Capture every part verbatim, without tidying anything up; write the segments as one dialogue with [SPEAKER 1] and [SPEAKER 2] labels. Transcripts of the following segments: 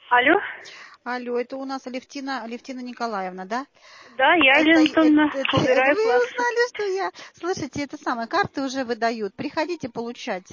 [SPEAKER 1] Алло?
[SPEAKER 2] Алло, это у нас Алевтина, Алевтина Николаевна, да?
[SPEAKER 1] Да, я,
[SPEAKER 2] Это,
[SPEAKER 1] Елена Антоновна,
[SPEAKER 2] это, это-
[SPEAKER 1] убираю
[SPEAKER 2] вы
[SPEAKER 1] класс.
[SPEAKER 2] узнали, что я... Слушайте, это самое, карты уже выдают. Приходите получать.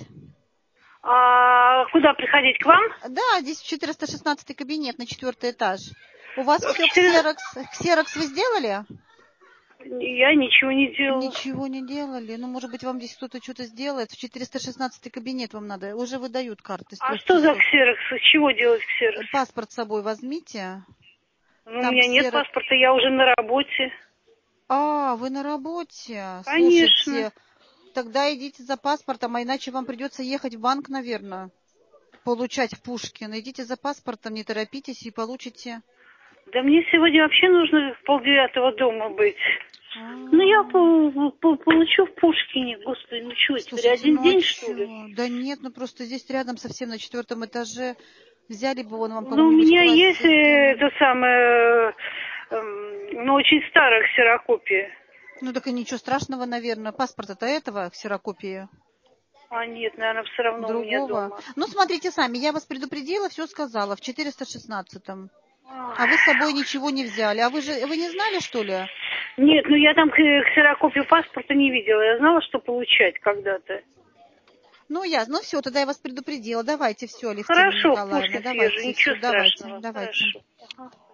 [SPEAKER 1] А куда приходить, к вам?
[SPEAKER 2] Да, здесь четыреста шестнадцатый кабинет на четвертый этаж. У вас
[SPEAKER 1] В
[SPEAKER 2] все
[SPEAKER 1] четыре-
[SPEAKER 2] ксерокс. Ксерокс вы сделали?
[SPEAKER 1] Я ничего не делала.
[SPEAKER 2] Ничего не делали. Ну, может быть, вам здесь кто-то что-то сделает. В четыреста шестнадцатый кабинет вам надо. Уже выдают карты с
[SPEAKER 1] А
[SPEAKER 2] трех
[SPEAKER 1] что за
[SPEAKER 2] часов.
[SPEAKER 1] ксерокс? С чего делать ксерокс?
[SPEAKER 2] Паспорт с собой возьмите.
[SPEAKER 1] Ну, у
[SPEAKER 2] Там
[SPEAKER 1] меня нет
[SPEAKER 2] ксерокс.
[SPEAKER 1] паспорта, я уже на работе.
[SPEAKER 2] А, вы на работе.
[SPEAKER 1] Конечно.
[SPEAKER 2] Слушайте, тогда идите за паспортом, а иначе вам придется ехать в банк, наверное, получать в Пушкин. Идите за паспортом, не торопитесь и получите.
[SPEAKER 1] Да мне сегодня вообще нужно в полдевятого дома быть. Ну, я
[SPEAKER 2] А,
[SPEAKER 1] по- по- получу в Пушкине. Господи, ну что, теперь
[SPEAKER 2] Слушайте,
[SPEAKER 1] один
[SPEAKER 2] ну а
[SPEAKER 1] день, что ли?
[SPEAKER 2] чё? Да нет, ну просто здесь рядом совсем на четвертом этаже. Взяли бы вон вам
[SPEAKER 1] Ну, у
[SPEAKER 2] кому-нибудь в
[SPEAKER 1] меня
[SPEAKER 2] классе
[SPEAKER 1] есть э,
[SPEAKER 2] сдвинуть.
[SPEAKER 1] это самое, эм, ну, очень старая ксерокопия.
[SPEAKER 2] Ну так и ничего страшного, наверное. Паспорта-то этого, ксерокопии.
[SPEAKER 1] А нет, наверное, все равно у меня
[SPEAKER 2] Другого.
[SPEAKER 1] дома.
[SPEAKER 2] Ну, смотрите сами, я вас предупредила, все сказала, в четыреста шестнадцатом.
[SPEAKER 1] Ах.
[SPEAKER 2] А вы с собой ничего не взяли. А вы же, вы не знали, что ли?
[SPEAKER 1] Нет, ну я там к- ксерокопию паспорта не видела. Я знала, что получать когда-то.
[SPEAKER 2] Ну, я, ну все, тогда я вас предупредила. Давайте все, Алевтина
[SPEAKER 1] Хорошо, в
[SPEAKER 2] Николаевна,
[SPEAKER 1] Пушкин съезжу,
[SPEAKER 2] давайте
[SPEAKER 1] ничего
[SPEAKER 2] все, давайте,
[SPEAKER 1] страшного.
[SPEAKER 2] давайте.
[SPEAKER 1] Хорошо. Ага.